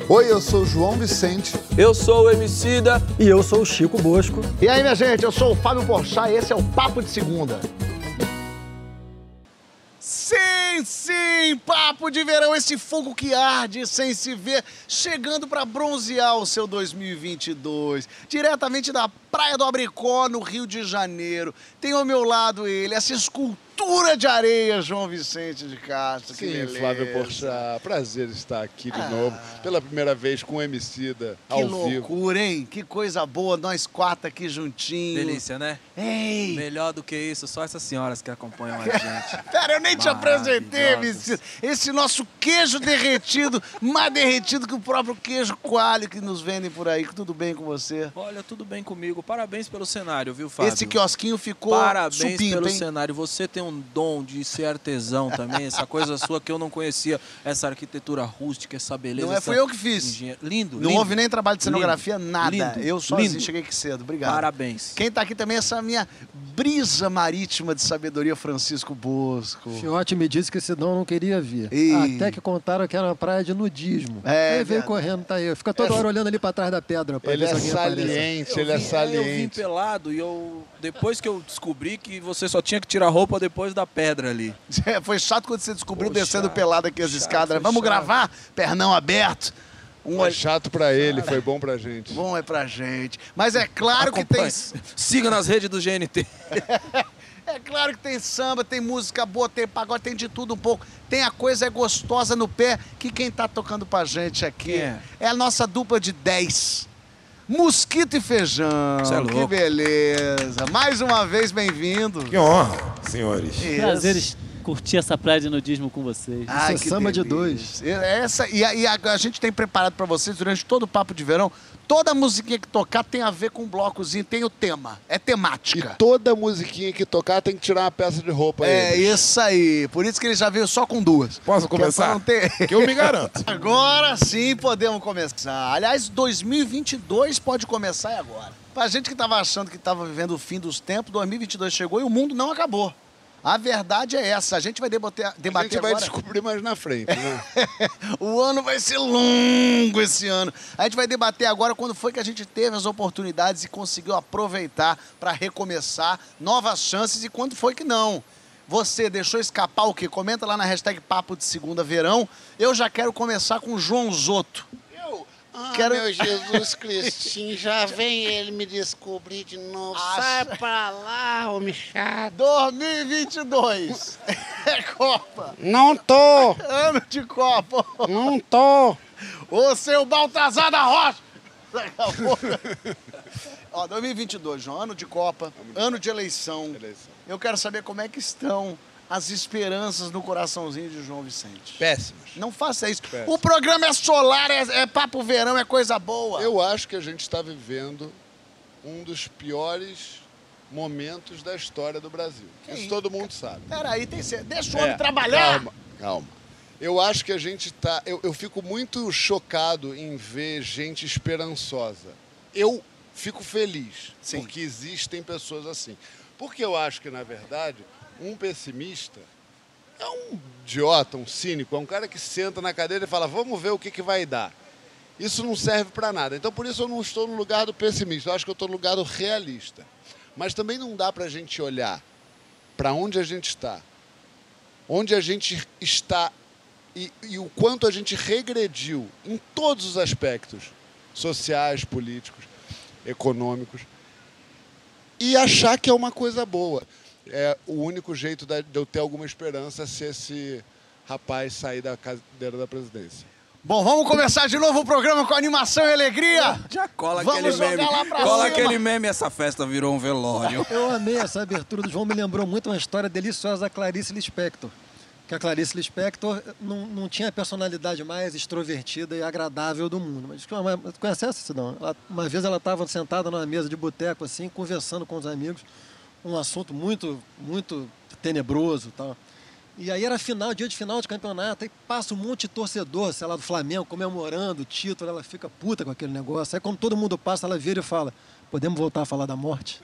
Oi, eu sou o João Vicente. Eu sou o Emicida. E eu sou o Chico Bosco. E aí, minha gente, eu sou o Fábio Porchat e esse é o Papo de Segunda. Sim, Papo de Verão, esse fogo que arde sem se ver, chegando para bronzear o seu 2022, diretamente da Praia do Abricó, no Rio de Janeiro. Tem ao meu lado ele, essa escultura de areia, João Vicente de Castro. Sim, Flávio Porchat, prazer estar aqui de novo, pela primeira vez com o Emicida, ao vivo. Que loucura, hein? Que coisa boa, nós quatro aqui juntinhos. Delícia, né? Ei! Melhor do que isso, só essas senhoras que acompanham a gente. Pera, eu nem te apresentei, Emicida. Esse nosso queijo derretido, mais derretido que o próprio queijo coalho que nos vendem por aí. Tudo bem com você? Olha, tudo bem comigo. Parabéns pelo cenário, viu, Fábio? Esse quiosquinho ficou Parabéns supimpa, pelo hein? cenário. Você tem um dom de ser artesão também, essa coisa sua que eu não conhecia. Essa arquitetura rústica, essa beleza. Não é, fui eu que fiz. Lindo, Não lindo. houve nem trabalho de cenografia, nada. Lindo, Eu sozinho lindo. cheguei aqui cedo. Obrigado. Parabéns. Quem tá aqui também é essa minha brisa marítima de sabedoria, Francisco Bosco. Fiote me disse que esse dom não queria vir. Ih. Até que contaram que era uma praia de nudismo. É, Aí veio verdade. correndo, tá aí. Fica toda hora olhando ali pra trás da pedra. Pra Ele ver é se alguém aparece. saliente, Eu ele é vim saliente. pelado e depois que eu descobri que você só tinha que tirar a roupa depois da pedra ali. Foi chato quando você descobriu Pô, descendo chato, pelado aqui as chato, escadas. foi Vamos chato. gravar? Pernão aberto. Foi chato pra ele, foi bom pra gente. Bom é pra gente. Mas é claro que tem... Acompanhe. Siga nas redes do GNT. É claro que tem samba, tem música boa, tem pagode, tem de tudo um pouco. Tem a coisa gostosa no pé, que quem tá tocando pra gente aqui Quem é? é a nossa dupla de 10. Mosquito e Feijão. Cê é Que louco. beleza. Mais uma vez, bem-vindo. Que honra, senhores. Prazer curtir essa praia de nudismo com vocês. Ai, Isso é que samba de delícia. A gente tem preparado pra vocês durante todo o Papo de Verão, toda musiquinha que tocar tem a ver com um blocozinho, tem o tema, é E temática. toda musiquinha que tocar tem que tirar uma peça de roupa aí. É isso aí, por isso que ele já veio só com duas. Posso Que é pra começar? não ter... Que eu me garanto. Agora sim podemos começar. Aliás, 2022 pode começar agora. Pra gente que tava achando que tava vivendo o fim dos tempos, 2022 chegou e o mundo não acabou. A verdade é essa. A gente vai debater A gente vai agora. descobrir mais na frente, né? O ano vai ser longo esse ano. A gente vai debater agora quando foi que a gente teve as oportunidades e conseguiu aproveitar para recomeçar novas chances e quando foi que não. Você deixou escapar o quê? Comenta lá na hashtag Papo de Segunda Verão. Eu já quero começar com o João Zoto. Quero- Meu Jesus Cristinho, já vem ele me descobrir de novo. Acha- Sai pra lá, homem chato. 2022 é Copa. Não tô, Ano de Copa. não tô. Ô, seu Baltazar da Rocha! Daqui a pouco. Ó, 2022, João, ano de Copa, ano de eleição. Eu quero saber como é que estão as esperanças no coraçãozinho de João Vicente. Péssimas. Não faça isso. Péssimo. O programa é solar, é papo verão, é coisa boa. Eu acho que a gente está vivendo um dos piores momentos da história do Brasil. Que Isso isso, todo mundo sabe. Peraí, deixa o homem trabalhar. Calma. Eu acho que a gente tá. Eu fico muito chocado em ver gente esperançosa. Eu fico feliz, Sim. porque existem pessoas assim. Porque eu acho que, na verdade, um pessimista é um idiota, um cínico, é um cara que senta na cadeira e fala, vamos ver o que vai dar. Isso não serve para nada. Então, por isso, eu não estou no lugar do pessimista. Eu acho que eu estou no lugar do realista. Mas também não dá para a gente olhar para onde a gente está e o quanto a gente regrediu em todos os aspectos sociais, políticos, econômicos, e achar que é uma coisa boa. É o único jeito de eu ter alguma esperança se esse rapaz sair da cadeira da presidência. Bom, vamos começar de novo o programa com animação e alegria. Já cola Vamos aquele jogar meme. lá pra Cola cima. aquele meme, essa festa virou um velório. Eu amei essa abertura do João, me lembrou muito uma história deliciosa da Clarice Lispector. Que a Clarice Lispector não tinha a personalidade mais extrovertida e agradável do mundo. Mas conhece essa, Sidão? Uma vez ela estava sentada numa mesa de boteco, assim, conversando com os amigos, um assunto muito, muito tenebroso e tal. E aí era dia de final de campeonato, aí passa um monte de torcedor, sei lá, do Flamengo, comemorando o título, ela fica puta com aquele negócio. Aí quando todo mundo passa, ela vira e fala, podemos voltar a falar da morte?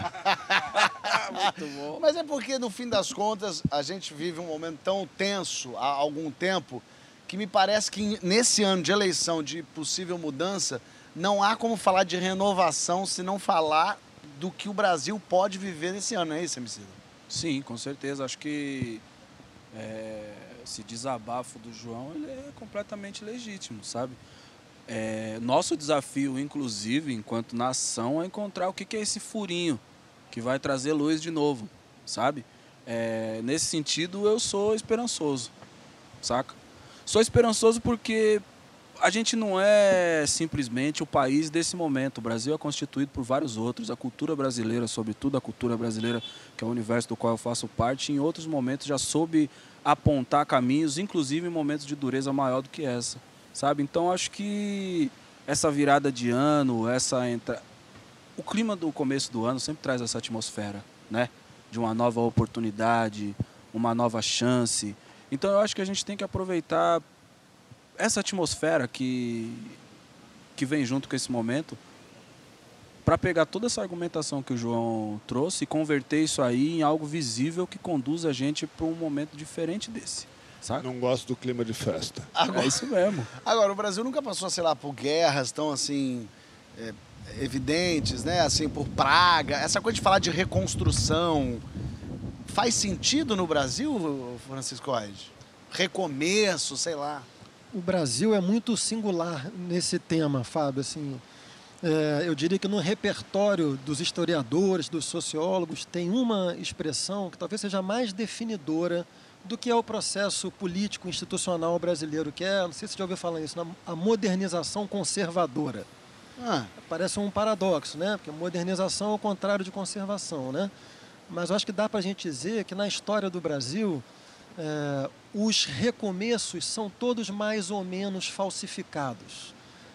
Muito bom. Mas é porque, no fim das contas, a gente vive um momento tão tenso há algum tempo que me parece que nesse ano de eleição, de possível mudança, não há como falar de renovação se não falar do que o Brasil pode viver nesse ano, não é isso, Emicida? Sim, com certeza. Acho que esse desabafo do João ele é completamente legítimo, sabe? Nosso desafio, inclusive, enquanto nação, é encontrar o que é esse furinho que vai trazer luz de novo, sabe? Nesse sentido, eu sou esperançoso, saca? Sou esperançoso porque a gente não é simplesmente o país desse momento. O Brasil é constituído por vários outros. A cultura brasileira, sobretudo a cultura brasileira, que é o universo do qual eu faço parte, em outros momentos já soube apontar caminhos, inclusive em momentos de dureza maior do que essa, sabe? Então, acho que essa virada de ano, o clima do começo do ano sempre traz essa atmosfera, né? De uma nova oportunidade, uma nova chance. Então, eu acho que a gente tem que aproveitar essa atmosfera que vem junto com esse momento para pegar toda essa argumentação que o João trouxe e converter isso aí em algo visível que conduza a gente para um momento diferente desse, sabe? Não gosto do clima de festa. É isso mesmo. Agora, o Brasil nunca passou, sei lá, por guerras tão, assim, evidentes, né? Assim, por praga. Essa coisa de falar de reconstrução faz sentido no Brasil, Francisco Oide? Recomeço, sei lá. O Brasil é muito singular nesse tema, Fábio. Assim, eu diria que no repertório dos historiadores, dos sociólogos, tem uma expressão que talvez seja mais definidora do que é o processo político institucional brasileiro, que não sei se você já ouviu falar isso, a modernização conservadora. Parece um paradoxo, né? Porque modernização é o contrário de conservação, né? Mas eu acho que dá para a gente dizer que na história do Brasil os recomeços são todos mais ou menos falsificados.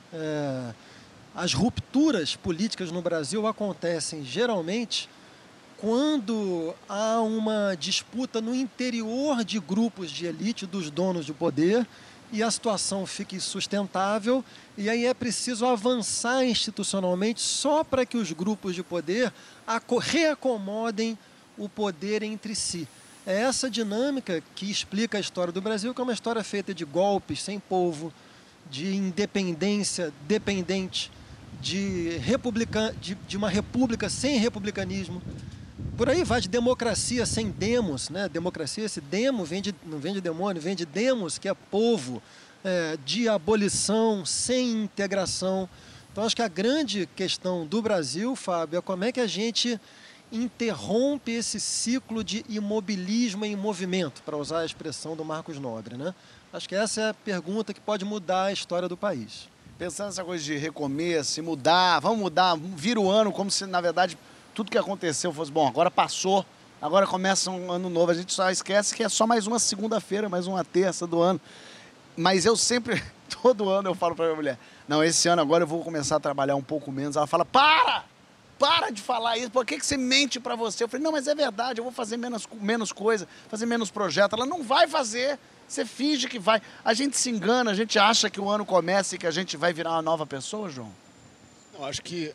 As rupturas políticas no Brasil acontecem geralmente quando há uma disputa no interior de grupos de elite, dos donos de poder, e a situação fica insustentável, e aí é preciso avançar institucionalmente só para que os grupos de poder reacomodem o poder entre si. É essa dinâmica que explica a história do Brasil, que é uma história feita de golpes sem povo, de independência dependente, de uma república sem republicanismo. Por aí vai, de democracia sem demos, né? Democracia, esse demo não vem de demônio, vem de demos, que é povo, de abolição sem integração. Então, acho que a grande questão do Brasil, Fábio, é como é que a gente interrompe esse ciclo de imobilismo em movimento, para usar a expressão do Marcos Nobre, né? Acho que essa é a pergunta que pode mudar a história do país. Pensando nessa coisa de recomeço, mudar, vamos mudar, vira o ano como se, na verdade, tudo que aconteceu fosse, bom, agora passou, agora começa um ano novo. A gente só esquece que é só mais uma segunda-feira, mais uma terça do ano. Mas eu sempre, todo ano eu falo para minha mulher, não, esse ano agora eu vou começar a trabalhar um pouco menos. Ela fala, para de falar isso, por que você mente para você? Eu falei, não, mas é verdade, eu vou fazer menos coisa, fazer menos projeto. Ela não vai fazer, você finge que vai. A gente se engana, a gente acha que o ano começa e que a gente vai virar uma nova pessoa, João? Não, acho que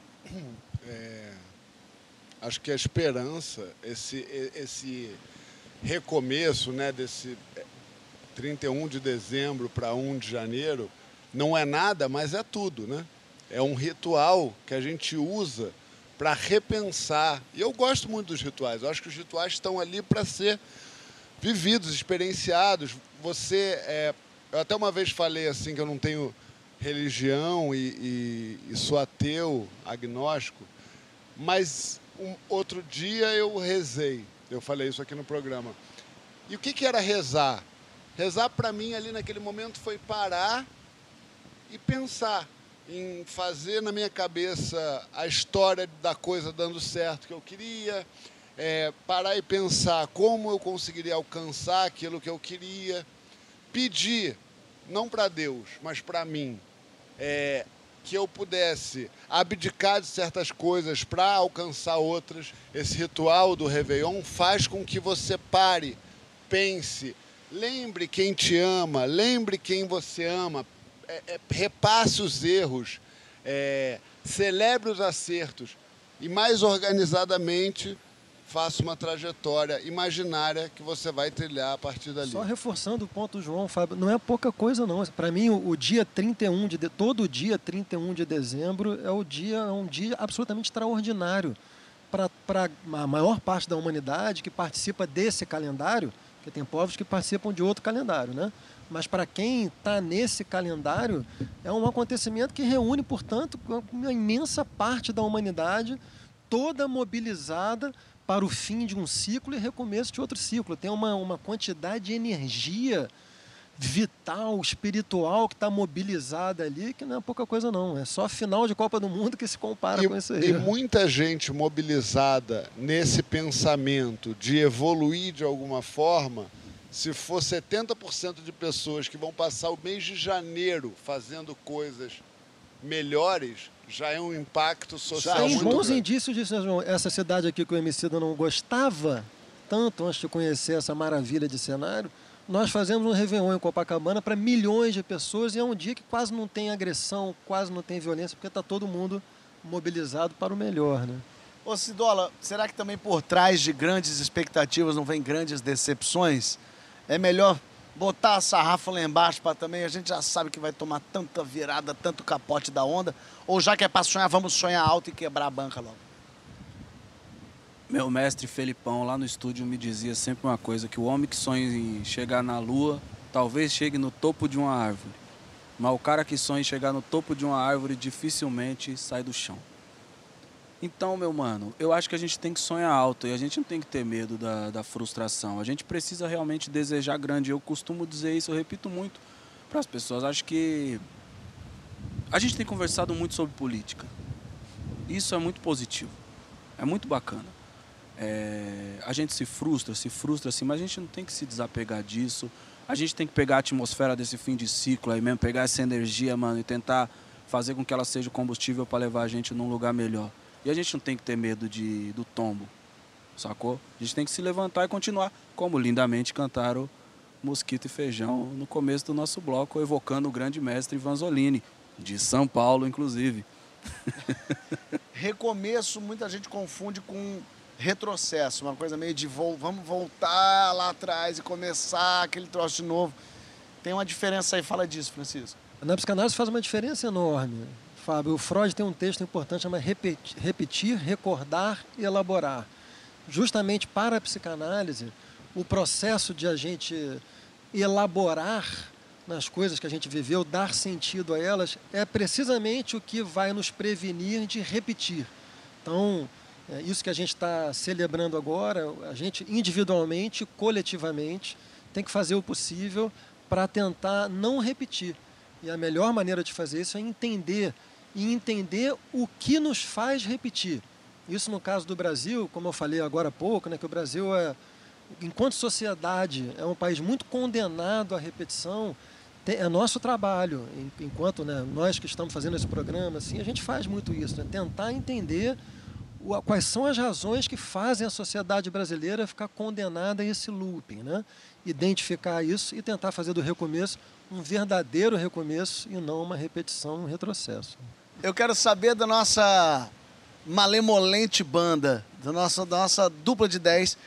a esperança, esse recomeço, né, desse 31 de dezembro para 1 de janeiro, não é nada, mas é tudo, né? É um ritual que a gente usa para repensar. E eu gosto muito dos rituais. Eu acho que os rituais estão ali para ser vividos, experienciados. Eu até uma vez falei assim que eu não tenho religião e sou ateu, agnóstico, mas outro dia eu rezei. Eu falei isso aqui no programa. E o que era rezar? Rezar para mim ali naquele momento foi parar e pensar em fazer na minha cabeça a história da coisa dando certo que eu queria, parar e pensar como eu conseguiria alcançar aquilo que eu queria, pedir, não para Deus, mas para mim, que eu pudesse abdicar de certas coisas para alcançar outras. Esse ritual do Réveillon faz com que você pare, pense, lembre quem te ama, lembre quem você ama, repasse os erros, celebre os acertos e, mais organizadamente, faça uma trajetória imaginária que você vai trilhar a partir dali. Só reforçando o ponto do João, Fábio, não é pouca coisa não. Para mim, o dia 31 todo dia 31 de dezembro é um dia absolutamente extraordinário para a maior parte da humanidade que participa desse calendário, porque tem povos que participam de outro calendário, né? Mas para quem está nesse calendário, é um acontecimento que reúne, portanto, uma imensa parte da humanidade, toda mobilizada para o fim de um ciclo e recomeço de outro ciclo. Tem uma quantidade de energia vital, espiritual, que está mobilizada ali, que não é pouca coisa não. É só final de Copa do Mundo que se compara com isso aí. E muita gente mobilizada nesse pensamento de evoluir de alguma forma. Se for 70% de pessoas que vão passar o mês de janeiro fazendo coisas melhores, já é um impacto social Tem muito bons grande. indícios disso, né, João? Essa cidade aqui que o Emicida não gostava tanto antes de conhecer essa maravilha de cenário, nós fazemos um Réveillon em Copacabana para milhões de pessoas e é um dia que quase não tem agressão, quase não tem violência, porque está todo mundo mobilizado para o melhor, né? Ô Cidola, será que também por trás de grandes expectativas não vem grandes decepções? É melhor botar a sarrafa lá embaixo para também, a gente já sabe que vai tomar tanta virada, tanto capote da onda, ou já que é para sonhar, vamos sonhar alto e quebrar a banca logo? Meu mestre Felipão, lá no estúdio, me dizia sempre uma coisa, que o homem que sonha em chegar na lua, talvez chegue no topo de uma árvore. Mas o cara que sonha em chegar no topo de uma árvore, dificilmente sai do chão. Então, meu mano, eu acho que a gente tem que sonhar alto e a gente não tem que ter medo da frustração. A gente precisa realmente desejar grande. Eu costumo dizer isso, eu repito muito para as pessoas. Acho que a gente tem conversado muito sobre política. Isso é muito positivo, é muito bacana. A gente se frustra assim, mas a gente não tem que se desapegar disso. A gente tem que pegar a atmosfera desse fim de ciclo aí mesmo, pegar essa energia, mano, e tentar fazer com que ela seja o combustível para levar a gente num lugar melhor. E a gente não tem que ter medo do tombo, sacou? A gente tem que se levantar e continuar, como lindamente cantaram Mosquito e Feijão no começo do nosso bloco, evocando o grande mestre Vanzolini, de São Paulo, inclusive. Recomeço, muita gente confunde com retrocesso, uma coisa meio de vamos voltar lá atrás e começar aquele troço de novo. Tem uma diferença aí, fala disso, Francisco. Na psicanálise faz uma diferença enorme, Fábio. O Freud tem um texto importante, chama repetir, recordar e elaborar. Justamente para a psicanálise, o processo de a gente elaborar nas coisas que a gente viveu, dar sentido a elas, é precisamente o que vai nos prevenir de repetir. Então, isso que a gente está celebrando agora, a gente individualmente, coletivamente, tem que fazer o possível para tentar não repetir. E a melhor maneira de fazer isso é entender o que nos faz repetir. Isso no caso do Brasil, como eu falei agora há pouco, né, que o Brasil, enquanto sociedade, é um país muito condenado à repetição. É nosso trabalho, enquanto, né, nós que estamos fazendo esse programa, assim, a gente faz muito isso, né, tentar entender quais são as razões que fazem a sociedade brasileira ficar condenada a esse looping, né? Identificar isso e tentar fazer do recomeço um verdadeiro recomeço e não uma repetição, um retrocesso. Eu quero saber da nossa malemolente banda, da nossa dupla de 10.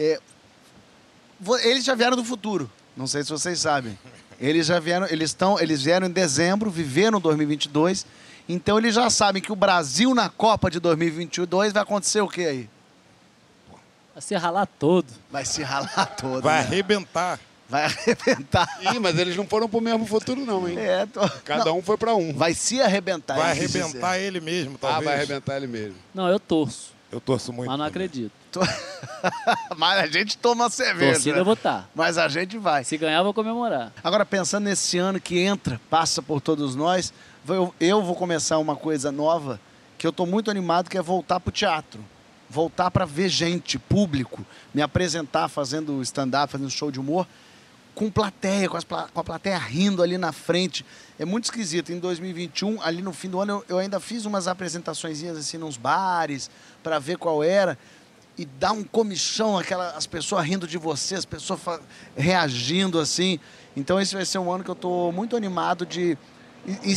Eles já vieram do futuro, não sei se vocês sabem. Eles vieram em dezembro, viveram 2022, então eles já sabem que o Brasil na Copa de 2022 vai acontecer o quê aí? Vai se ralar todo. Vai se ralar todo. Vai né? arrebentar. Vai arrebentar. Ih, mas eles não foram pro mesmo futuro não, hein? Cada um foi para um. Vai se arrebentar. Vai arrebentar ele mesmo, talvez. Vai arrebentar ele mesmo. Não, eu torço, Eu torço muito. mas não também. acredito. Mas a gente toma cerveja. Torcida né? eu vou estar. Mas a gente vai. Se ganhar, eu vou comemorar. Agora, pensando nesse ano que entra, passa por todos nós, eu vou começar uma coisa nova que eu estou muito animado, que é voltar para o teatro. Voltar para ver gente, público, me apresentar fazendo stand-up, fazendo show de humor, com plateia, com a plateia rindo ali na frente. É muito esquisito. Em 2021, ali no fim do ano, eu ainda fiz umas apresentaçõezinhas assim nos bares, para ver qual era. E dá um comichão, as pessoas rindo de você, as pessoas reagindo assim. Então esse vai ser um ano que eu estou muito animado de,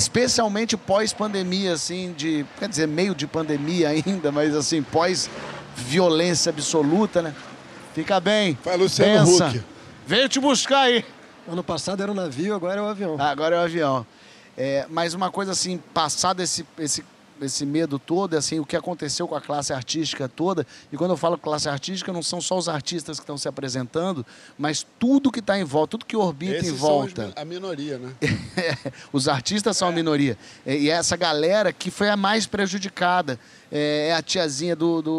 especialmente pós-pandemia, assim, quer dizer, meio de pandemia ainda, mas assim, violência absoluta, né? Fica bem. Vai Luciano pensa. Huck. Veio te buscar aí. Ano passado era o navio, agora é o avião. Agora é o avião. Mas uma coisa assim, passado esse medo todo, assim, o que aconteceu com a classe artística toda, e quando eu falo classe artística, não são só os artistas que estão se apresentando, mas tudo que está em volta, tudo que orbita Esses em volta. são a minoria, né? Os artistas são a minoria. E essa galera que foi a mais prejudicada. É a tiazinha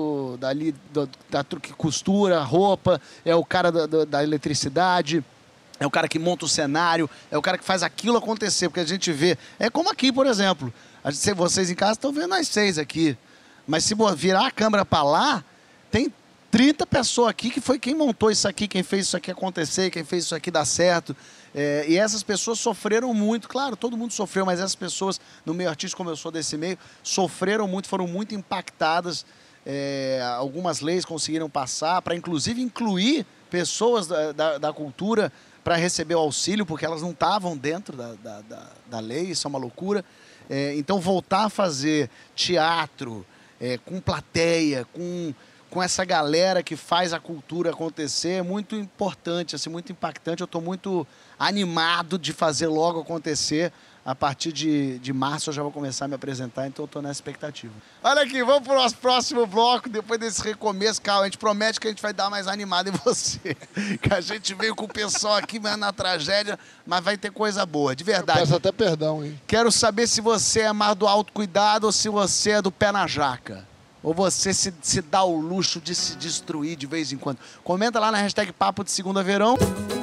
que costura roupa, é o cara da eletricidade, é o cara que monta o cenário, é o cara que faz aquilo acontecer, porque a gente vê. É como aqui, por exemplo. Vocês em casa estão vendo nós 6 aqui. Mas se virar a câmera para lá, tem 30 pessoas aqui que foi quem montou isso aqui, quem fez isso aqui acontecer, quem fez isso aqui dar certo. E essas pessoas sofreram muito. Claro, todo mundo sofreu, mas essas pessoas, no meio artístico, como eu sou desse meio, sofreram muito, foram muito impactadas. Algumas leis conseguiram passar para, inclusive, incluir pessoas da cultura para receber o auxílio, porque elas não estavam dentro da lei, isso é uma loucura. Então, voltar a fazer teatro com plateia, com essa galera que faz a cultura acontecer é muito importante, assim, muito impactante. Eu estou muito animado de fazer logo acontecer. A partir de março eu já vou começar a me apresentar, então eu estou nessa expectativa. Olha aqui, vamos para o nosso próximo bloco, depois desse recomeço. Calma, a gente promete que a gente vai dar mais animado em você. Que a gente veio com o pessoal aqui, mas na tragédia, mas vai ter coisa boa, de verdade. Peço até perdão, hein? Quero saber se você é mais do autocuidado ou se você é do pé na jaca. Ou você se dá o luxo de se destruir de vez em quando. Comenta lá na hashtag Papo de Segunda Verão.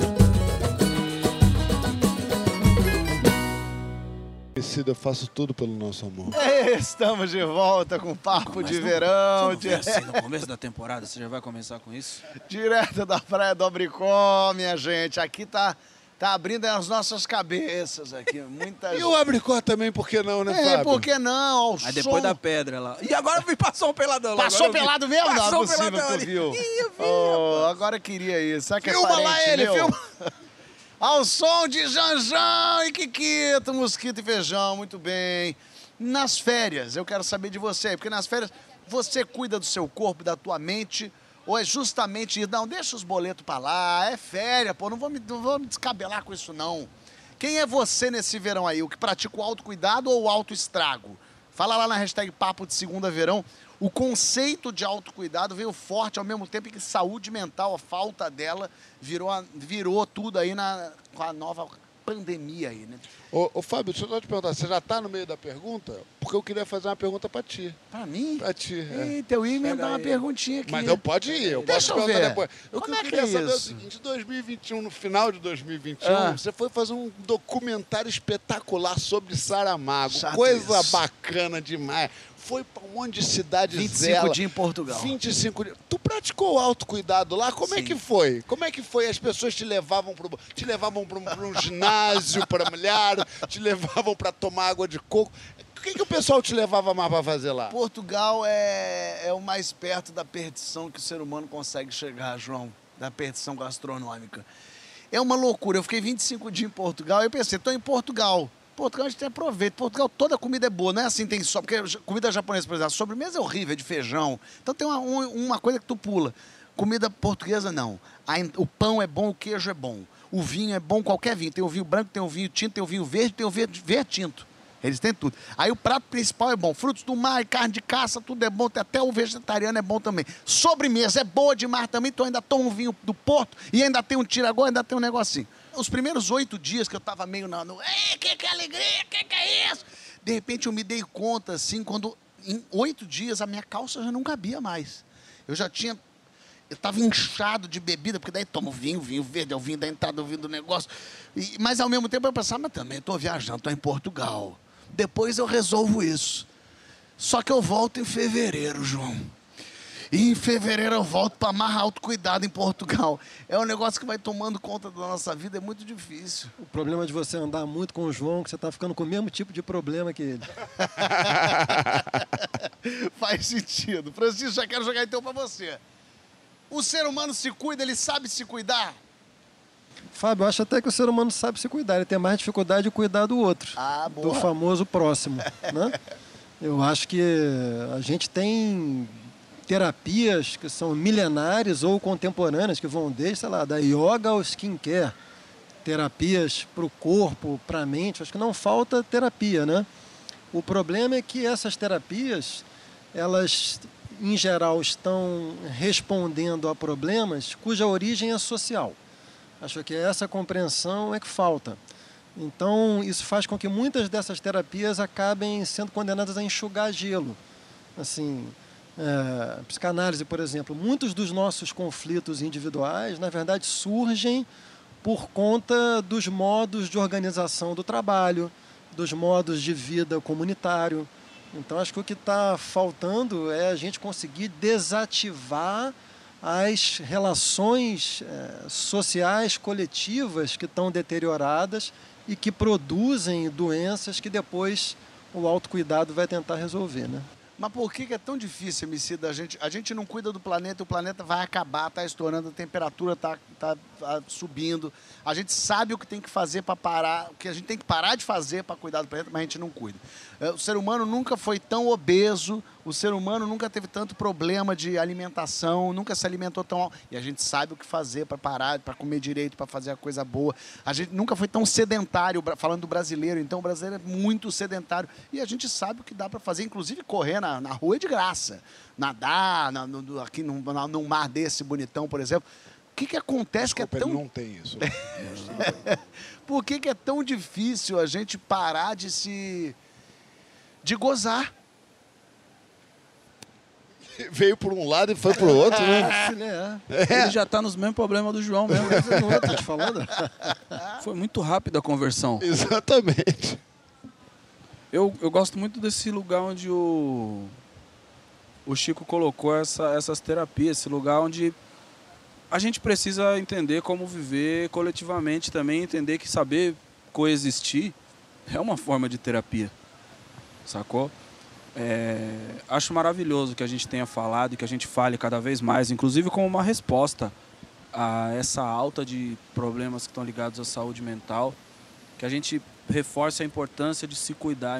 Eu faço tudo pelo nosso amor. Estamos de volta com Papo de Verão. Assim, no começo da temporada, você já vai começar com isso? Direto da Praia do Abricó, minha gente. Aqui tá abrindo as nossas cabeças aqui. Muitas... E o Abricó também, por que não, né, Fábio? Por que não? Aí depois da pedra lá. E agora passou um peladão. Passou pelado mesmo? Não é possível peladão, que tu viu. Ih, eu vi, agora eu queria isso. Sabe que Filma é parente lá ele, meu? filma. Ao som de Janjão e Kikito, Mosquito e Feijão, muito bem. Nas férias, eu quero saber de você, porque nas férias você cuida do seu corpo, da tua mente, ou é justamente isso? Não, deixa os boletos pra lá, é férias, pô, não vou me descabelar com isso não. Quem é você nesse verão aí, o que pratica o autocuidado ou o autoestrago? Fala lá na hashtag Papo de Segunda Verão. O conceito de autocuidado veio forte ao mesmo tempo que saúde mental, a falta dela, virou tudo aí com a nova pandemia aí, né? Ô Fábio, deixa eu só te perguntar, você já tá no meio da pergunta? Porque eu queria fazer uma pergunta pra ti. Pra mim? Pra ti, Eita, eu ia emendar uma perguntinha aqui. Mas eu pode ir, eu Deixa posso eu perguntar ver. depois. O que Como eu é que queria é saber é o isso? seguinte, 2021, no final de 2021, você foi fazer um documentário espetacular sobre Saramago. Chato Coisa isso. bacana demais. Foi pra um monte de cidades 25 dias em Portugal. 25 dias. Tu praticou o autocuidado lá? Como é Sim. que foi? Como é que foi? As pessoas te levavam pra um ginásio para mulher, te levavam pra tomar água de coco. O que o pessoal te levava mais pra fazer lá? Portugal é o mais perto da perdição que o ser humano consegue chegar, João. Da perdição gastronômica. É uma loucura. Eu fiquei 25 dias em Portugal e eu pensei, estou em Portugal. Portugal a gente tem aproveita. Portugal toda a comida é boa, não é assim, tem só. Porque comida japonesa, por exemplo, a sobremesa é horrível, é de feijão. Então tem uma coisa que tu pula. Comida portuguesa, não. O pão é bom, o queijo é bom. O vinho é bom, qualquer vinho. Tem o vinho branco, tem o vinho tinto, tem o vinho verde, tem o verde tinto. Eles têm tudo. Aí o prato principal é bom. Frutos do mar, carne de caça, tudo é bom. Até o vegetariano é bom também. Sobremesa é boa demais também. Então ainda tomo um vinho do Porto e ainda tem um tira-gola, ainda tem um negocinho. Os primeiros 8 dias que eu tava meio que alegria, que é isso? De repente eu me dei conta, assim, quando em 8 dias a minha calça já não cabia mais. Eu tava inchado de bebida, porque daí tomo vinho verde, é o vinho da entrada, o vinho do negócio. Mas ao mesmo tempo eu pensava, mas também estou viajando, estou em Portugal. Depois eu resolvo isso. Só que eu volto em fevereiro, João. E em fevereiro eu volto para mais autocuidado em Portugal. É um negócio que vai tomando conta da nossa vida, é muito difícil. O problema de você andar muito com o João, que você está ficando com o mesmo tipo de problema que ele. Faz sentido. Francisco, já quero jogar então para você. O ser humano se cuida, ele sabe se cuidar? Fábio, eu acho até que o ser humano sabe se cuidar. Ele tem mais dificuldade de cuidar do outro. Boa. Do famoso próximo, né? Eu acho que a gente tem terapias que são milenares ou contemporâneas, que vão desde, sei lá, da yoga ao skincare, terapias para o corpo, para a mente. Acho que não falta terapia, né? O problema é que essas terapias, elas, em geral, estão respondendo a problemas cuja origem é social. Acho que essa compreensão é que falta. Então, isso faz com que muitas dessas terapias acabem sendo condenadas a enxugar gelo. Assim, psicanálise, por exemplo, muitos dos nossos conflitos individuais, na verdade, surgem por conta dos modos de organização do trabalho, dos modos de vida comunitário. Então, acho que o que está faltando é a gente conseguir desativar as relações sociais coletivas que estão deterioradas e que produzem doenças que depois o autocuidado vai tentar resolver, né? Mas por que é tão difícil, Emicida? A gente não cuida do planeta e o planeta vai acabar, está estourando, a temperatura está subindo. A gente sabe o que tem que fazer para parar, o que a gente tem que parar de fazer para cuidar do planeta, mas a gente não cuida. O ser humano nunca foi tão obeso, o ser humano nunca teve tanto problema de alimentação, nunca se alimentou tão... E a gente sabe o que fazer para parar, para comer direito, para fazer a coisa boa. A gente nunca foi tão sedentário, falando do brasileiro. Então o brasileiro é muito sedentário. E a gente sabe o que dá para fazer, inclusive correr na rua é de graça. Nadar aqui num mar desse bonitão, por exemplo. O que acontece? Desculpa, que é tão... ele não tem isso. Por que é tão difícil a gente parar de gozar? Veio por um lado e foi pro outro, né? Ele já tá nos mesmos problemas do João mesmo. Tô te falando. Foi muito rápida a conversão. Exatamente. Eu gosto muito desse lugar onde o Chico colocou essas terapias, esse lugar onde a gente precisa entender como viver coletivamente também, entender que saber coexistir é uma forma de terapia, sacou? Acho maravilhoso que a gente tenha falado e que a gente fale cada vez mais, inclusive como uma resposta a essa alta de problemas que estão ligados à saúde mental, que a gente reforce a importância de se cuidar,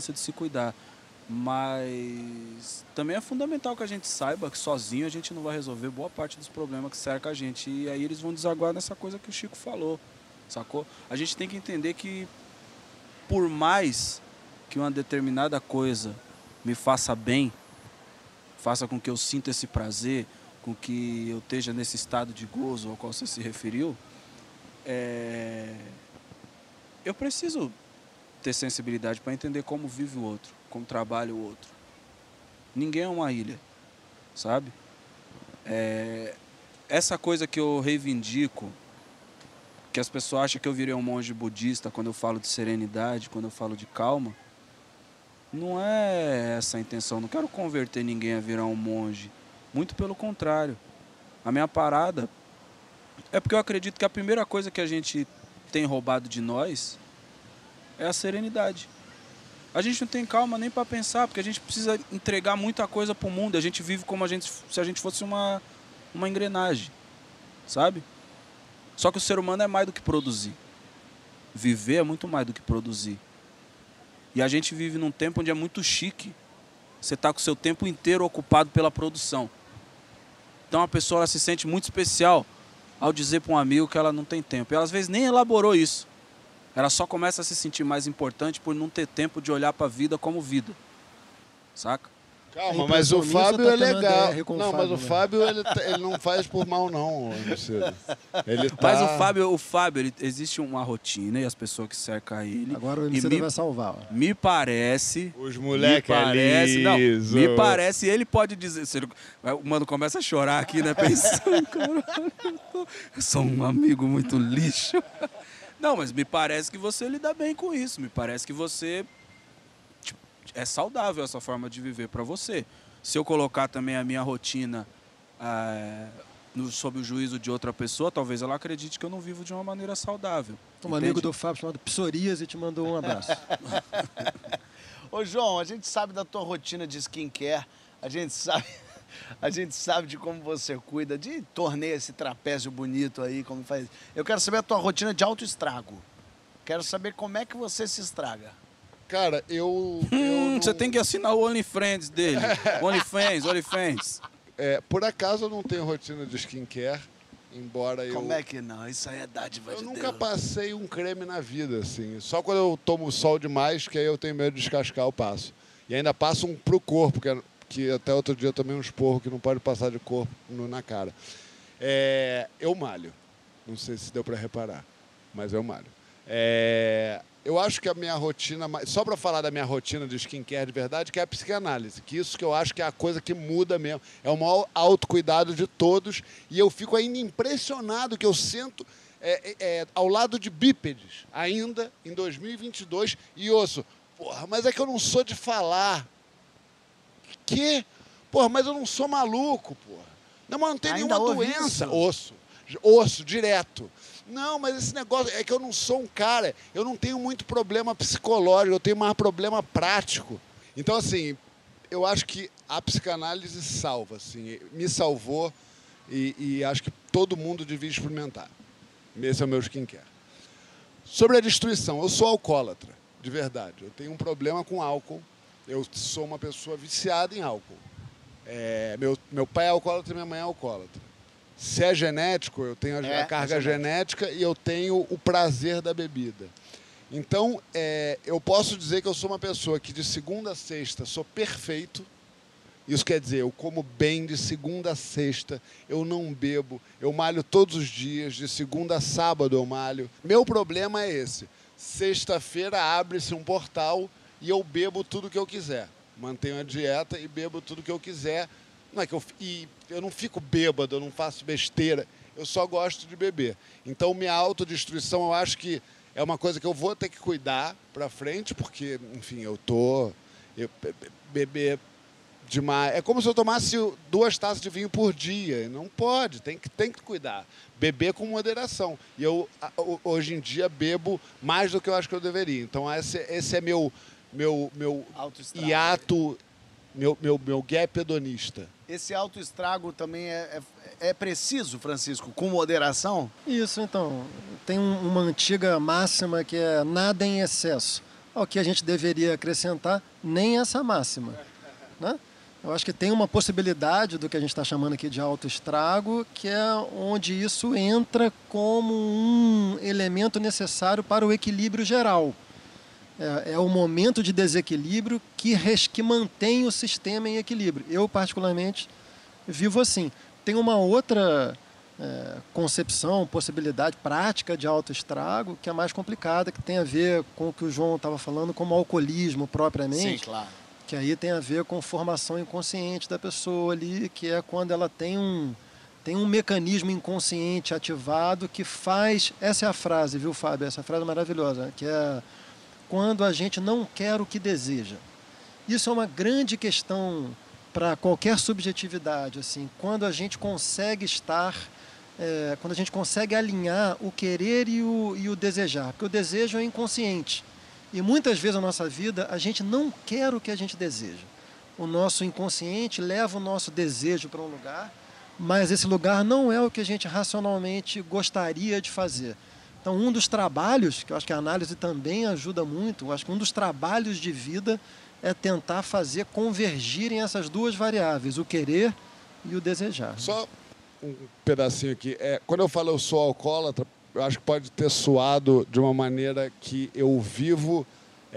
mas também é fundamental que a gente saiba que sozinho a gente não vai resolver boa parte dos problemas que cerca a gente, e aí eles vão desaguar nessa coisa que o Chico falou, sacou? A gente tem que entender que por mais que uma determinada coisa me faça bem, faça com que eu sinta esse prazer, com que eu esteja nesse estado de gozo ao qual você se referiu, eu preciso ter sensibilidade para entender como vive o outro, como trabalha o outro. Ninguém é uma ilha, sabe? Essa coisa que eu reivindico, que as pessoas acham que eu virei um monge budista quando eu falo de serenidade, quando eu falo de calma, não é essa a intenção. Não quero converter ninguém a virar um monge. Muito pelo contrário. A minha parada é porque eu acredito que a primeira coisa que a gente tem roubado de nós é a serenidade. A gente não tem calma nem para pensar, porque a gente precisa entregar muita coisa para o mundo. A gente vive como se a gente fosse uma engrenagem, sabe? Só que o ser humano é mais do que produzir. Viver é muito mais do que produzir. E a gente vive num tempo onde é muito chique. Você está com o seu tempo inteiro ocupado pela produção. Então a pessoa ela se sente muito especial ao dizer para um amigo que ela não tem tempo. E ela às vezes nem elaborou isso. Ela só começa a se sentir mais importante por não ter tempo de olhar para a vida como vida. Saca? Calma, mas o Fábio é legal. Não, mas o né? Fábio ele não faz por mal, não. Ele tá... Mas o Fábio existe uma rotina e as pessoas que cercam ele. Agora o MC vai salvar. Ó. Me parece. Os moleques me parece, ele pode dizer. O mano começa a chorar aqui, né? Pensando, caralho, eu sou um amigo muito lixo. Não, mas me parece que você lida bem com isso. Me parece que você. É saudável essa forma de viver para você. Se eu colocar também a minha rotina sob o juízo de outra pessoa, talvez ela acredite que eu não vivo de uma maneira saudável. Um amigo do Fábio chamado Psoríase te mandou um abraço. Ô, João, a gente sabe da tua rotina de skincare, a gente sabe de como você cuida, de torneio esse trapézio bonito aí, como faz. Eu quero saber a tua rotina de autoestrago. Quero saber como é que você se estraga. Cara, eu Você tem que assinar o OnlyFans dele. OnlyFans. Por acaso eu não tenho rotina de skincare, embora Como é que não? Isso aí é dádiva eu de nunca Deus. passei um creme na vida, assim. Só quando eu tomo sol demais, que aí eu tenho medo de descascar, eu passo. E ainda passo um pro corpo, que até outro dia eu tomei um esporro que não pode passar de corpo na cara. Eu malho. Não sei se deu para reparar, mas eu malho. Eu acho que a minha rotina... Só para falar da minha rotina de skincare de verdade, que é a psicanálise. Que isso que eu acho que é a coisa que muda mesmo. É o maior autocuidado de todos. E eu fico ainda impressionado que eu sento ao lado de bípedes, ainda em 2022, e ouço, porra, mas é que eu não sou de falar. Que? Porra, mas eu não sou maluco, porra. Não, mas não tem Ainda nenhuma ouve doença. isso? Osso, direto. Não, mas esse negócio é que eu não sou um cara, eu não tenho muito problema psicológico, eu tenho mais problema prático. Então, assim, eu acho que a psicanálise salva, assim, me salvou e acho que todo mundo devia experimentar. Esse é o meu skincare. Sobre a destruição, eu sou alcoólatra, de verdade. Eu tenho um problema com álcool, eu sou uma pessoa viciada em álcool. Meu pai é alcoólatra e minha mãe é alcoólatra. Se é genético, eu tenho a carga genética e eu tenho o prazer da bebida. Então, eu posso dizer que eu sou uma pessoa que de segunda a sexta sou perfeito. Isso quer dizer, eu como bem de segunda a sexta, eu não bebo, eu malho todos os dias, de segunda a sábado eu malho. Meu problema é esse. Sexta-feira abre-se um portal e eu bebo tudo que eu quiser. Mantenho a dieta e bebo tudo que eu quiser. Não é que eu não fico bêbado, eu não faço besteira, eu só gosto de beber. Então, minha autodestruição, eu acho que é uma coisa que eu vou ter que cuidar para frente, porque, enfim, beber demais. É como se eu tomasse 2 taças de vinho por dia. Não pode, tem que cuidar. Beber com moderação. E eu, hoje em dia, bebo mais do que eu acho que eu deveria. Então, esse é meu hiato, meu gap hedonista. Esse autoestrago também é preciso, Francisco, com moderação? Isso, então. Tem uma antiga máxima que é nada em excesso. Ao que a gente deveria acrescentar, nem essa máxima. Né? Eu acho que tem uma possibilidade do que a gente está chamando aqui de autoestrago, que é onde isso entra como um elemento necessário para o equilíbrio geral. É o momento de desequilíbrio que mantém o sistema em equilíbrio. Eu, particularmente, vivo assim. Tem uma outra concepção, possibilidade prática de autoestrago, que é mais complicada, que tem a ver com o que o João estava falando, como alcoolismo propriamente. Sim, claro. Que aí tem a ver com formação inconsciente da pessoa ali, que é quando ela tem um mecanismo inconsciente ativado que faz... Essa é a frase, viu, Fábio? Essa frase é maravilhosa, que é... quando a gente não quer o que deseja. Isso é uma grande questão para qualquer subjetividade, assim, quando a gente consegue quando a gente consegue alinhar o querer e o desejar, porque o desejo é inconsciente. E muitas vezes na nossa vida a gente não quer o que a gente deseja. O nosso inconsciente leva o nosso desejo para um lugar, mas esse lugar não é o que a gente racionalmente gostaria de fazer. Então, um dos trabalhos, que eu acho que a análise também ajuda muito, eu acho que um dos trabalhos de vida é tentar fazer convergirem essas duas variáveis, o querer e o desejar. Só um pedacinho aqui. Quando eu falo eu sou alcoólatra, eu acho que pode ter soado de uma maneira que eu vivo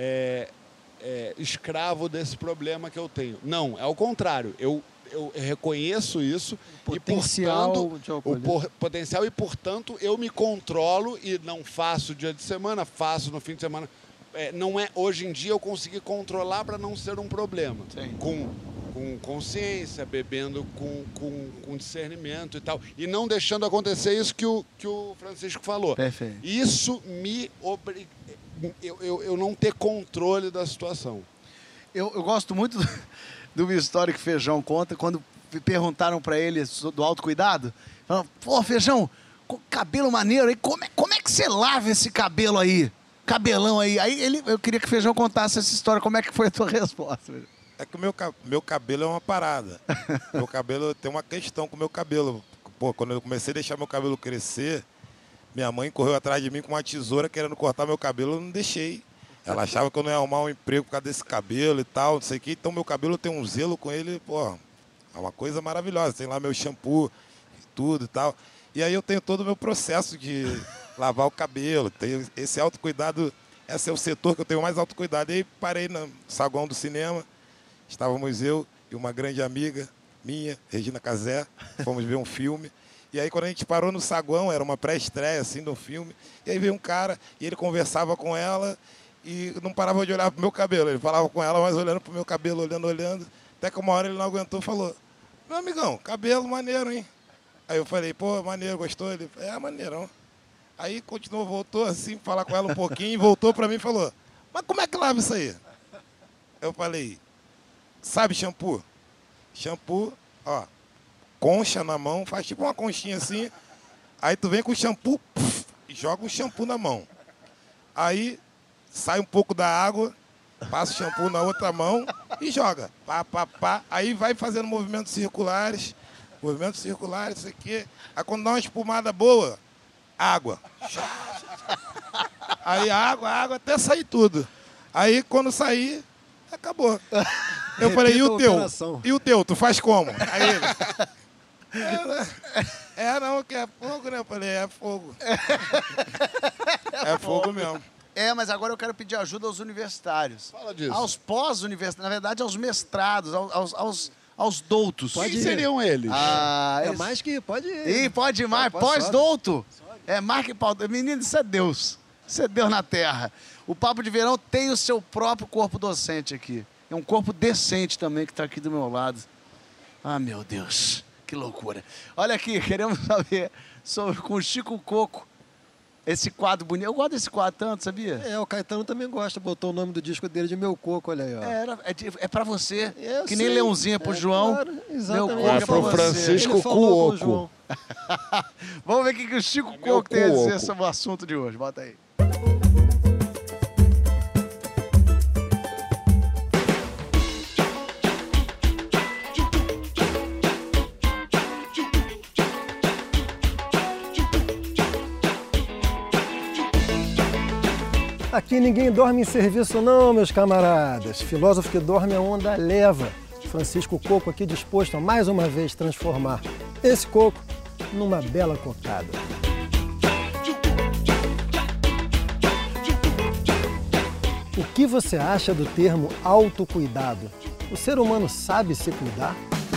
escravo desse problema que eu tenho. Não, é o contrário. Eu reconheço isso potencial potencial e, portanto, eu me controlo e não faço dia de semana, faço no fim de semana. Hoje em dia eu consegui controlar para não ser um problema. Sim. Com consciência, bebendo com discernimento e tal. E não deixando acontecer isso que o Francisco falou. Perfeito. Isso me obriga... Eu não ter controle da situação. Eu gosto muito de uma história que o Feijão conta, quando perguntaram para ele do autocuidado. Falaram, pô, Feijão, cabelo maneiro aí, como é que você lava esse cabelo aí? Cabelão aí. Eu queria que o Feijão contasse essa história, como é que foi a tua resposta? É que o meu cabelo é uma parada. Meu cabelo tem uma questão com o meu cabelo. Pô, quando eu comecei a deixar meu cabelo crescer, minha mãe correu atrás de mim com uma tesoura querendo cortar meu cabelo, eu não deixei. Ela achava que eu não ia arrumar um emprego por causa desse cabelo e tal, não sei o quê. Então meu cabelo tem um zelo com ele, pô, É uma coisa maravilhosa. Tem lá meu shampoo, tudo e tal. E aí eu tenho todo o meu processo de lavar o cabelo. Tenho esse autocuidado, esse é o setor que eu tenho mais autocuidado. E aí parei no saguão do cinema. Estávamos eu e uma grande amiga minha, Regina Casé. Fomos ver um filme. E aí quando a gente parou no saguão, era uma pré-estreia assim do filme. E aí veio um cara e ele conversava com ela e não parava de olhar pro meu cabelo. Ele falava com ela, mas olhando pro meu cabelo, olhando. Até que uma hora ele não aguentou e falou: meu amigão, cabelo maneiro, hein? Aí eu falei: pô, maneiro, gostou? Ele: é, maneirão. Aí continuou, voltou assim, falar com ela um pouquinho, voltou pra mim e falou: mas como é que lava isso aí? Eu falei: sabe shampoo? Shampoo, ó, concha na mão, faz tipo uma conchinha assim, aí tu vem com o shampoo, e joga o shampoo na mão. Aí sai um pouco da água, passa o shampoo na outra mão e joga. Pá, pá, pá. Aí vai fazendo movimentos circulares, isso aqui. Aí quando dá uma espumada boa, água. Aí água, até sair tudo. Aí quando sair, acabou. Eu falei: e o teu? E o teu? Tu faz como? Aí ele: não, que é fogo, né? Eu falei: é fogo. É fogo mesmo. Mas agora eu quero pedir ajuda aos universitários. Fala disso. Aos pós-universitários, na verdade, aos mestrados, aos doutos. Quem seriam eles? É mais que pode ir. Ih, pode ir mais. Pode, Pós-douto. É Marco e Paulo. Menino, isso é Deus. Isso é Deus na Terra. O Papo de Verão tem o seu próprio corpo docente aqui. É um corpo decente também que está aqui do meu lado. Ah, meu Deus. Que loucura. Olha aqui, queremos saber com o Chico Coco. Esse quadro bonito. Eu gosto desse quadro tanto, sabia? O Caetano também gosta, botou o nome do disco dele de Meu Coco, olha aí, ó. É pra você. Eu que sei. nem Leãozinho é pro João. Claro, exatamente. Meu Coco é pra pro você. Francisco Ele falou com o Cuoco. João. Vamos ver o que o Chico Meu Coco tem a dizer Cuoco. sobre o assunto de hoje. Bota aí. Aqui ninguém dorme em serviço não, meus camaradas. Filósofo que dorme a onda leva. Francisco Coco aqui disposto a mais uma vez transformar esse coco numa bela cocada. O que você acha do termo autocuidado? O ser humano sabe se cuidar?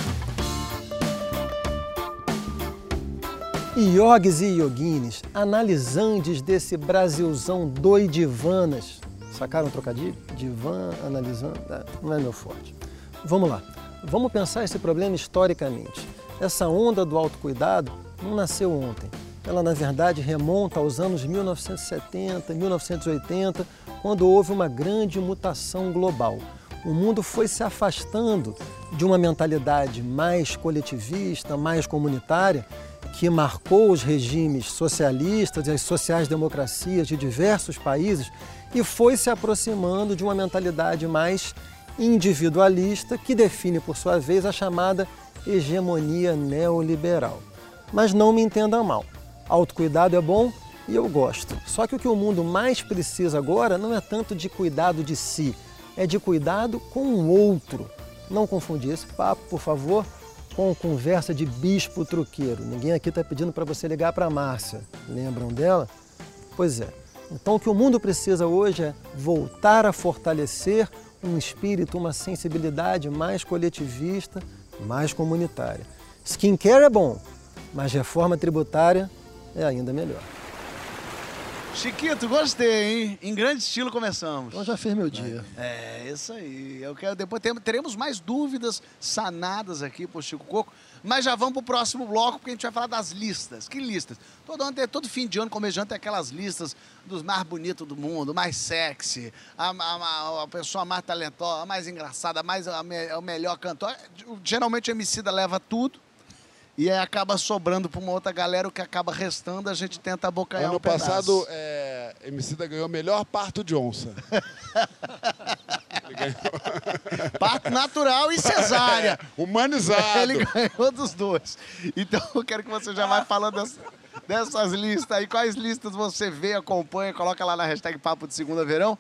Iogues e ioguines, analisandes desse Brasilzão doidivanas. Sacaram o trocadilho? Divan, analisando, não é meu forte. Vamos lá, vamos pensar esse problema historicamente. Essa onda do autocuidado não nasceu ontem. Ela, na verdade, remonta aos anos 1970, 1980, quando houve uma grande mutação global. O mundo foi se afastando de uma mentalidade mais coletivista, mais comunitária, que marcou os regimes socialistas e as sociais-democracias de diversos países e foi se aproximando de uma mentalidade mais individualista que define, por sua vez, a chamada hegemonia neoliberal. Mas não me entenda mal, autocuidado é bom e eu gosto. Só que o que o mundo mais precisa agora não é tanto de cuidado de si, é de cuidado com o outro. Não confundir esse papo, por favor, com conversa de bispo truqueiro. Ninguém aqui está pedindo para você ligar para a Márcia. Lembram dela? Pois é. Então o que o mundo precisa hoje é voltar a fortalecer um espírito, uma sensibilidade mais coletivista, mais comunitária. Skincare é bom, mas reforma tributária é ainda melhor. Chiquito, gostei, hein? Em grande estilo começamos. Então já fez meu dia. É, isso aí. Eu quero depois teremos mais dúvidas sanadas aqui pro Chico Coco, mas já vamos pro próximo bloco porque a gente vai falar das listas. Que listas? Todo fim de ano, começo de ano, tem aquelas listas dos mais bonitos do mundo, mais sexy, a pessoa mais talentosa, a mais engraçada, o melhor cantor. Geralmente o Emicida leva tudo. E aí acaba sobrando para uma outra galera, o que acaba restando, a gente tenta abocanhar Ano um pedaço. passado, Emicida ganhou melhor parto de onça. Ele ganhou. Parto natural e cesárea. Humanizado. Ele ganhou dos dois. Então eu quero que você já vá falando dessas listas aí. Quais listas você vê, acompanha, coloca lá na hashtag Papo de Segunda Verão.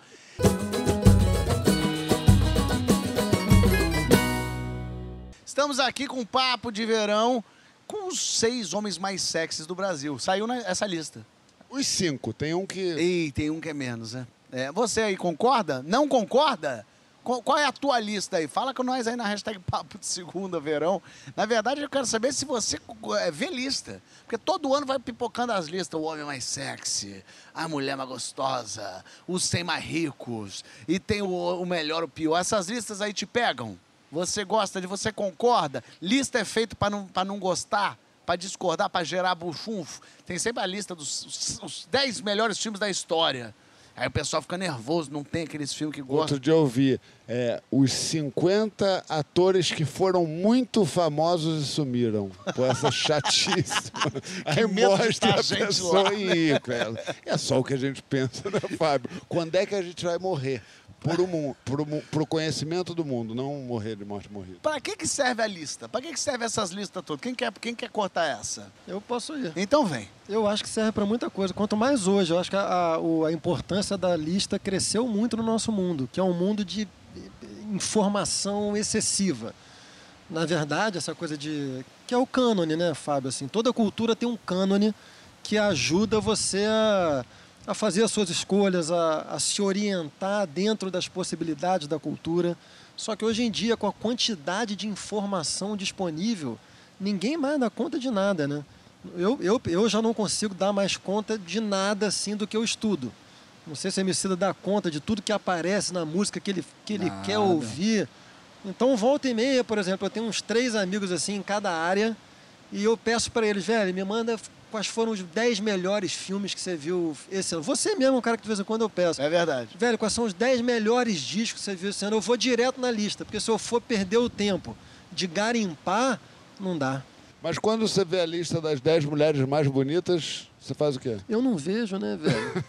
Estamos aqui com um papo de verão com os 6 homens mais sexys do Brasil. Saiu essa lista. Os 5, tem um que... Ei, tem um que é menos, né? Você aí concorda? Não concorda? Qual é a tua lista aí? Fala com nós aí na hashtag Papo de Segunda Verão. Na verdade, eu quero saber se você vê lista. Porque todo ano vai pipocando as listas. O homem mais sexy, a mulher mais gostosa, os 100 mais ricos, e tem o melhor, o pior. Essas listas aí te pegam? Você gosta você concorda? Lista é feita para não gostar, para discordar, para gerar buchunfo. Tem sempre a lista dos 10 melhores filmes da história. Aí o pessoal fica nervoso, não tem aqueles filmes que gostam. Outro dia eu vi os 50 atores que foram muito famosos e sumiram. Pô, essa chatice. Aí medo de mostra estar a gente pessoa lá. aí, cara. É só o que a gente pensa, né, Fábio? Quando é que a gente vai morrer? Pro conhecimento do mundo, não morrer de morte morrida. Para que serve a lista? Para que serve essas listas todas? Quem quer cortar essa? Eu posso ir. Então vem. Eu acho que serve para muita coisa. Quanto mais hoje, eu acho que a importância da lista cresceu muito no nosso mundo, que é um mundo de informação excessiva. Na verdade, essa coisa que é o cânone, né, Fábio? Assim, toda cultura tem um cânone que ajuda você a fazer as suas escolhas, a se orientar dentro das possibilidades da cultura. Só que hoje em dia, com a quantidade de informação disponível, ninguém mais dá conta de nada, né? Eu já não consigo dar mais conta de nada assim do que eu estudo. Não sei se a Emicida dá conta de tudo que aparece na música que ele quer ouvir. Então, volta e meia, por exemplo, eu tenho uns 3 amigos assim em cada área e eu peço para eles, velho, me manda quais foram os 10 melhores filmes que você viu esse ano. Você mesmo é um cara que de vez em quando eu peço. É verdade. Velho, quais são os 10 melhores discos que você viu esse ano? Eu vou direto na lista, porque se eu for perder o tempo de garimpar, não dá. Mas quando você vê a lista das 10 mulheres mais bonitas, você faz o quê? Eu não vejo, né, velho?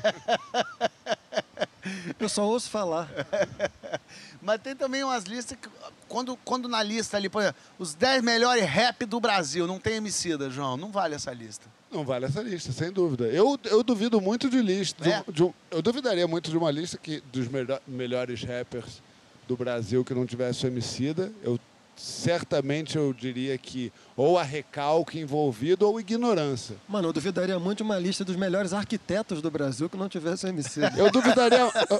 Eu só ouço falar. Mas tem também umas listas que, quando na lista ali, por exemplo, os 10 melhores rap do Brasil, não tem Emicida, João, não vale essa lista. Não vale essa lista, sem dúvida. Eu duvido muito de lista. Eu duvidaria muito de uma lista dos melhores rappers do Brasil que não tivesse o Emicida. Certamente eu diria que ou a recalque envolvido ou ignorância. Mano, eu duvidaria muito de uma lista dos melhores arquitetos do Brasil que não tivesse o MC. Eu duvidaria...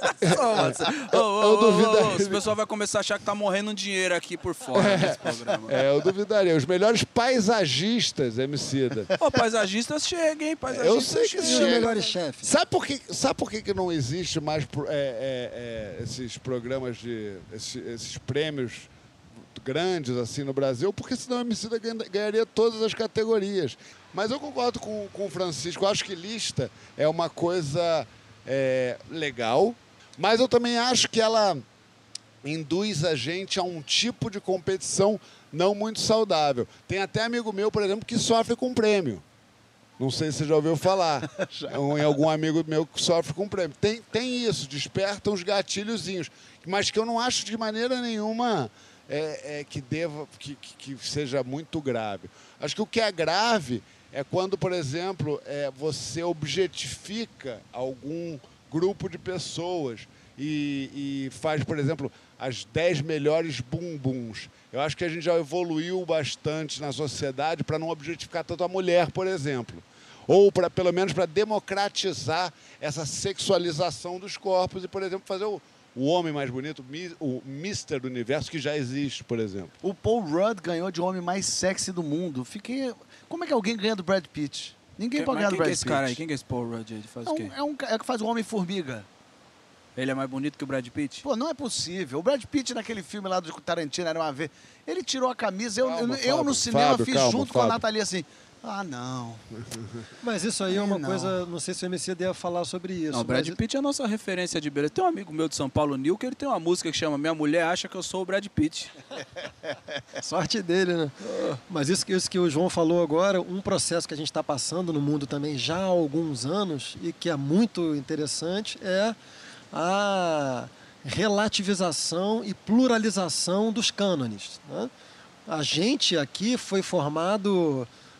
eu duvidaria... O pessoal vai começar a achar que tá morrendo dinheiro aqui por fora desse programa. Eu duvidaria. Os melhores paisagistas, Emicida. Ô, paisagistas chega, hein? Paisagistas Eu sei que E os chega. melhores chefes. Sabe por que não existe mais esses programas esses prêmios grandes assim no Brasil? Porque senão a Emicida ganharia todas as categorias. Mas eu concordo com o Francisco. Eu acho que lista é uma coisa legal, mas eu também acho que ela induz a gente a um tipo de competição não muito saudável. Tem até amigo meu, por exemplo, que sofre com prêmio. Não sei se você já ouviu falar. Em algum amigo meu que sofre com prêmio. Tem isso, desperta uns gatilhozinhos. Mas que eu não acho de maneira nenhuma que seja muito grave. Acho que o que é grave é quando, por exemplo, você objetifica algum grupo de pessoas e faz, por exemplo, as 10 melhores bumbuns. Eu acho que a gente já evoluiu bastante na sociedade para não objetificar tanto a mulher, por exemplo. Ou, pelo menos, para democratizar essa sexualização dos corpos e, por exemplo, fazer o homem mais bonito, o Mr. do Universo, que já existe, por exemplo. O Paul Rudd ganhou de homem mais sexy do mundo. Como é que alguém ganha do Brad Pitt? Ninguém pode ganhar do Brad Pitt. Quem é esse cara aí? Quem é esse Paul Rudd? Ele faz o quê? É o que faz o Homem-Formiga. Ele é mais bonito que o Brad Pitt? Pô, não é possível. O Brad Pitt, naquele filme lá do Tarantino, era uma vez. Ele tirou a camisa. Eu no cinema fiz junto com a Nathalie assim. Ah, não. Mas isso aí é uma coisa, não sei se o MC ia falar sobre isso. Não, o Brad Pitt é a nossa referência de beleza. Tem um amigo meu de São Paulo, Nil, que ele tem uma música que chama Minha Mulher Acha Que Eu Sou o Brad Pitt. Sorte dele, né? Mas isso que o João falou agora, um processo que a gente está passando no mundo também já há alguns anos e que é muito interessante é a relativização e pluralização dos cânones, né? A gente aqui foi formado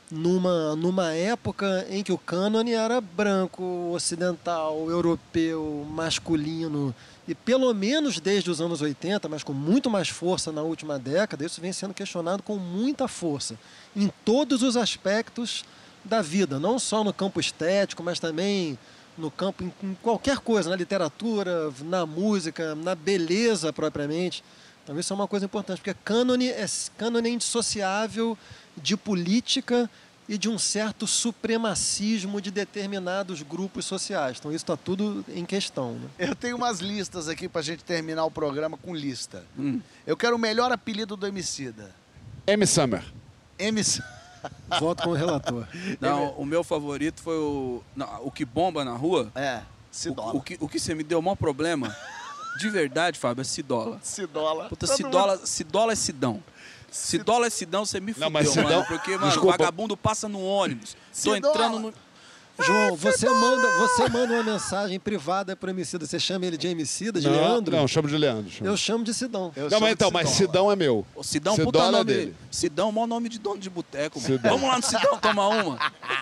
numa época em que o cânone era branco, ocidental, europeu, masculino. E pelo menos desde os anos 80, mas com muito mais força na última década, isso vem sendo questionado com muita força, em todos os aspectos da vida, não só no campo estético, mas também no campo, em qualquer coisa, na literatura, na música, na beleza propriamente. Então isso é uma coisa importante, porque cânone é indissociável de política e de um certo supremacismo de determinados grupos sociais. Então isso está tudo em questão. Né? Eu tenho umas listas aqui pra gente terminar o programa com lista. Eu quero o melhor apelido do Emicida. M. Summer. Voto com o relator. Não, o meu favorito foi o que bomba na rua. Cidola. O que você me deu o maior problema, de verdade, Fábio, é Cidola. Cidola. Puta, Cidola é Sidão. Cidola é Sidão, você me fudeu, mas mano. Sidão- Porque, mano, Desculpa. o vagabundo passa no ônibus. Tô Cidola. entrando no... João, você manda uma mensagem privada para o Emicida. Você chama ele de Emicida, de Leandro? Não, chamo de Leandro. Eu chamo de Sidão. Não, mas então, mas Sidão é meu. O Sidão, Cidola puta é nome dele. Sidão, maior nome de dono de boteco, mano. Sidão. Vamos lá no Sidão tomar uma.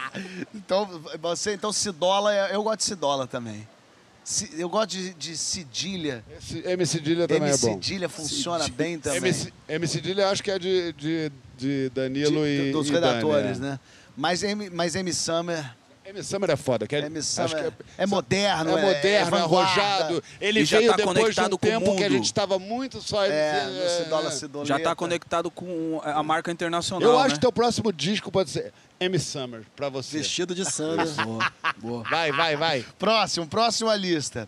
Então Cidola, eu gosto de Cidola também. Eu gosto de Cedilha. Esse M. Cedilha também é bom. Cedilha funciona bem também. M. Cedilha eu acho que é de Danilo e dos e redatores, Dani, né? Mas M. Summer M. Summer é foda. Que M. acho Summer que é moderno, é moderno, é vanguarda. arrojado. Ele E já veio tá depois de um conectado com o tempo que a mundo. gente estava muito só... No Cidola Já tá conectado com a marca internacional, Eu acho né? que teu próximo disco pode ser M. Summer, pra você. Vestido de samba. Boa. Vai. Próxima lista.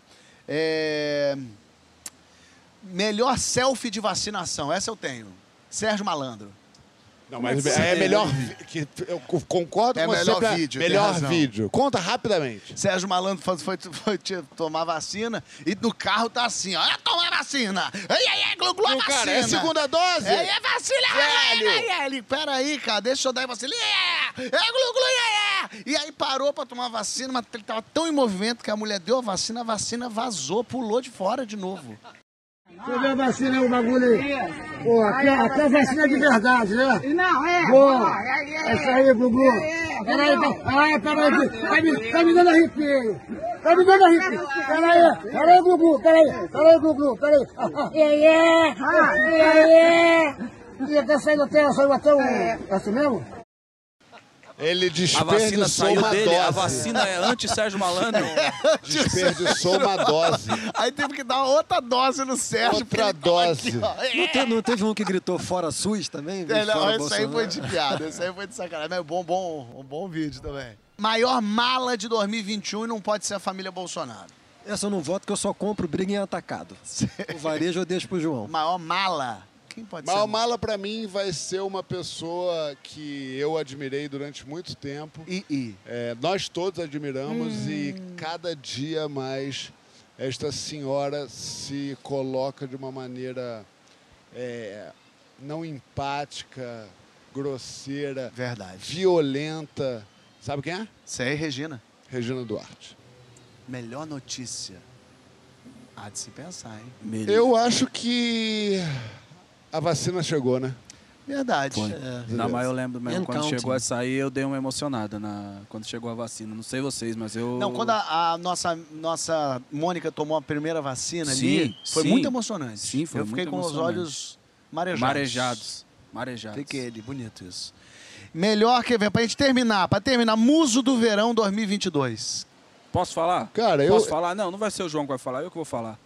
Melhor selfie de vacinação. Essa eu tenho. Sérgio Malandro. Não, mas é melhor... Eu concordo É com você. melhor pra- vídeo, tem Melhor razão. vídeo. Conta rapidamente. Sérgio Malandro foi tomar vacina e no carro tá assim, ó. Tomar vacina! Glu-glu a Não, vacina! cara, é segunda dose. É vacina! Velho. Ele, peraí, cara, deixa eu dar a vacina. Glu-glu, E aí parou pra tomar vacina, mas ele tava tão em movimento que a mulher deu a vacina vazou, pulou de fora de novo. Você vê a vacina aí, o bagulho aí? Pô, aqui é vacina de verdade, né? Não, é. Boa! É isso aí, Gugu. Peraí, tá me dando arrepio. Tá me dando arrepio. Peraí, Gugu, peraí. E até saiu até um... Assim mesmo? Ele A vacina desperdiçou saiu uma dele, dose. a vacina é anti-Sérgio Malandro. Desperdiçou uma dose. Aí teve que dar outra dose no Sérgio. Outra pra ele falar dose. aqui, ó. Não teve um que gritou fora SUS também? Não, Fora esse aí Bolsonaro? foi de piada, esse aí foi de sacanagem. Mas um bom vídeo também. Maior mala de 2021 e não pode ser a família Bolsonaro. Essa eu não voto, porque eu só compro briga em atacado. O varejo eu deixo pro João. Maior mala. Quem pode Maior ser? mala pra mim vai ser uma pessoa que eu admirei durante muito tempo. Nós todos admiramos e cada dia mais esta senhora se coloca de uma maneira não empática, grosseira, Verdade. violenta. Sabe quem é? Sei, Regina. Regina Duarte. Melhor notícia. Há de se pensar, hein? Eu acho que a vacina chegou, né? Verdade. Não, mas eu lembro mesmo, And quando counting. chegou a sair, eu dei uma emocionada quando chegou a vacina. Não sei vocês, mas eu... Não, quando a nossa Mônica tomou a primeira vacina ali, foi sim. muito emocionante. Sim, foi Eu fiquei muito com os emocionante. olhos marejados. Marejados. Fiquei ali, bonito isso. Melhor que ver, pra gente terminar, Muso do Verão 2022. Posso falar? Cara, Posso falar? Não vai ser o João que vai falar, eu que vou falar.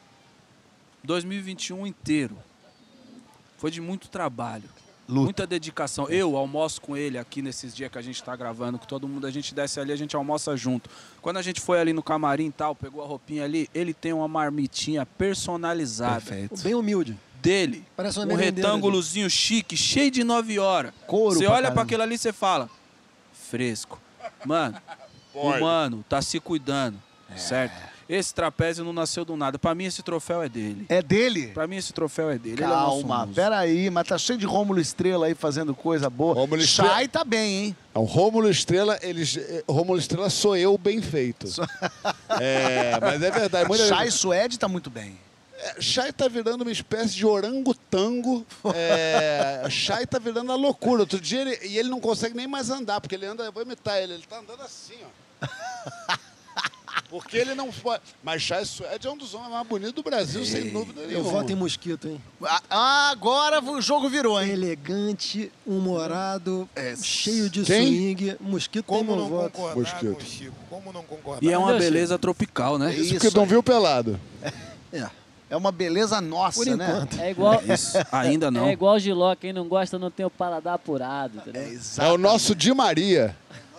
2021 inteiro. Foi de muito trabalho. Muita dedicação. Eu almoço com ele aqui nesses dias que a gente tá gravando, com todo mundo, a gente desce ali, a gente almoça junto. Quando a gente foi ali no camarim e tal, pegou a roupinha ali, ele tem uma marmitinha personalizada. Perfeito. Bem humilde. Dele. Parece uma Um merendeira, retângulozinho chique, cheio de 9 horas. Couro Você pra olha caramba. pra aquilo ali e você fala, fresco. Mano, o mano tá se cuidando, certo? Esse trapézio não nasceu do nada. Pra mim, esse troféu é dele. É dele? Pra mim, esse troféu é dele. Ele é nosso Calma, muso. peraí, mas tá cheio de Rômulo Estrela aí fazendo coisa boa. Rômulo Chay Estrela- tá bem, hein? O Rômulo Estrela, Rômulo Estrela sou eu bem feito. Mas é verdade. Chay Suede tá muito bem. Chay tá virando uma espécie de orangotango. Chay tá virando a loucura. Outro dia ele não consegue nem mais andar, porque ele anda, eu vou imitar ele tá andando assim, ó. Porque ele não pode. Mas Chay Suede é um dos homens mais bonitos do Brasil, sem dúvida nenhuma. Eu voto em Mosquito, hein? Agora o jogo virou, hein? Elegante, humorado, cheio de Quem? swing. Mosquito tem Como meu não voto. concordar Mosquito. com o Chico? Como não concordar? E é uma Deus, beleza tropical, né? Isso porque não viu pelado. É uma beleza nossa, Por né? enquanto. É igual, Isso, ainda não. é igual o Giló, quem não gosta não tem o paladar apurado. Entendeu? É o nosso Di Maria.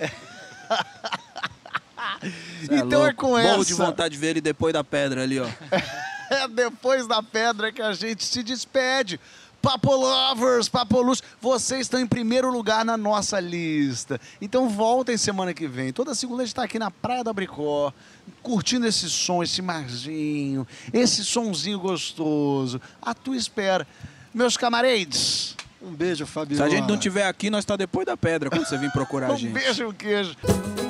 Cê Então é louco. com Morro essa. de vontade de ver ele depois da pedra ali, ó. É depois da pedra que a gente se despede. Papo Lovers, Papo Luz, vocês estão em primeiro lugar na nossa lista. Então voltem semana que vem. Toda segunda a gente está aqui na Praia da Bricó, curtindo esse som, esse marzinho, esse sonzinho gostoso. À tua espera. Meus camaradas, Um beijo, Fabio. Se a gente não tiver aqui, nós tá depois da pedra quando você vir procurar a um gente. beijo e um queijo.